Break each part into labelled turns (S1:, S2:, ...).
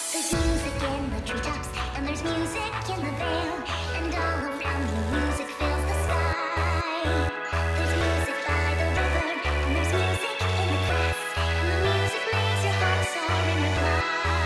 S1: There's music in the treetops, and there's music in the vale, and all around me music fills the sky. There's music by the river, and there's music in the grass, and the music makes your heart soar in reply.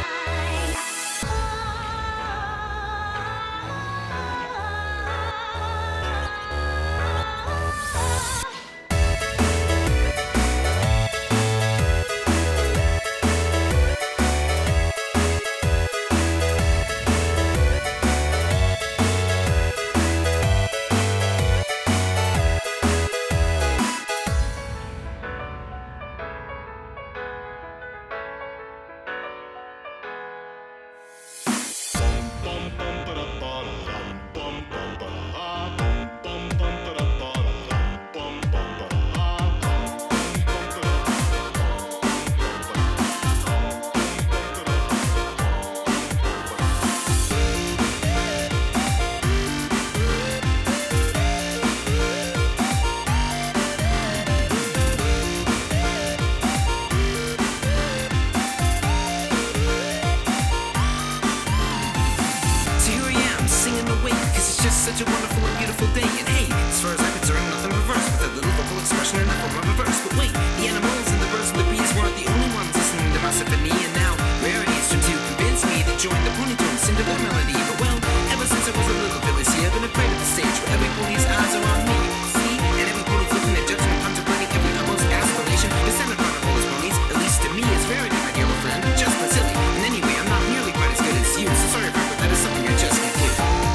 S2: Such a wonderful and beautiful day. And hey, as far as I'm concerned, nothing reversed with a lyrical expression in the form of a verse. But wait, the animals and the birds and the bees weren't the only ones listening to my symphony. And now rarities trying to convince me to join the pony tunes into their melody. But well, ever since I was a little Phyllis, I've been afraid of the stage where every pony's eyes are on me. See, and every pony's looking at judging and contemplating every almost aspiration. The sound of all those ponies, at least to me, is very my yellow friend. Just but silly. And anyway, I'm not nearly quite as good as you. So sorry, Robert, that is something I just can't do.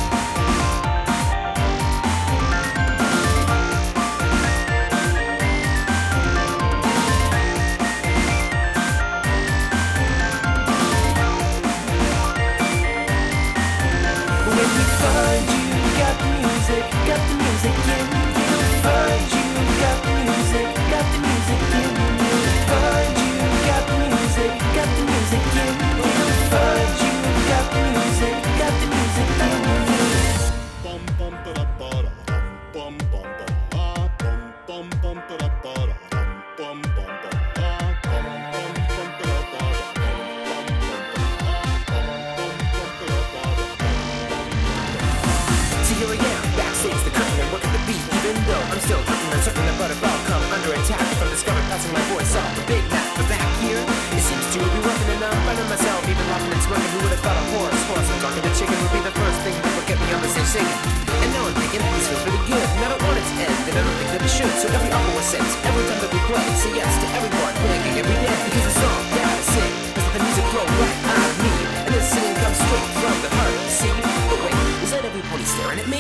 S2: I'm still looking uncertain about if I'll come under attack if I'm discovered passing my voice off the big map. But back here, it seems to be working enough. Finding myself even laughing and smirking. Who would have thought a horse I'm talking to chicken would be the first thing that would get me on the stage singing. And now I'm thinking this feels pretty good, and I don't want it to end, and I don't think that it should. So every offer was sent, every time that we play, say yes to everyone, playing every day. Because the song that I sing, just let the music flow right out of me, and this singing comes straight from the heart. See? But wait, is that every pony staring at me?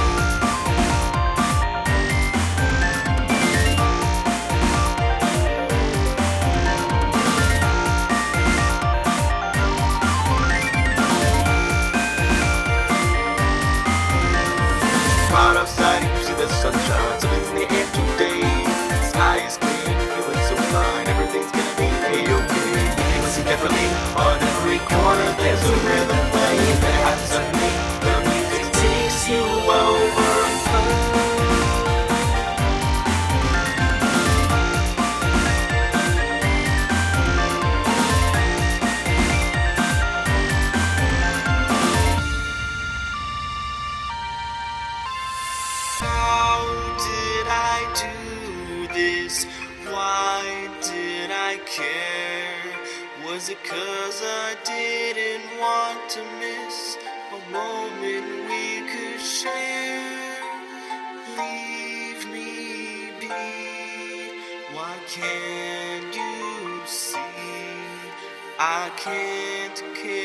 S3: Outside, you see the sunshine, something's in the air today. The sky is clear, feeling so fine, everything's gonna be a-okay. If you listen carefully, on every corner there's a rhythm playing. Then it happens suddenly, the music takes you over and fun. How did I do this? Why did I care? Was it 'cause I didn't want to miss a moment we could share? Leave me be. Why can't you see? I can't care.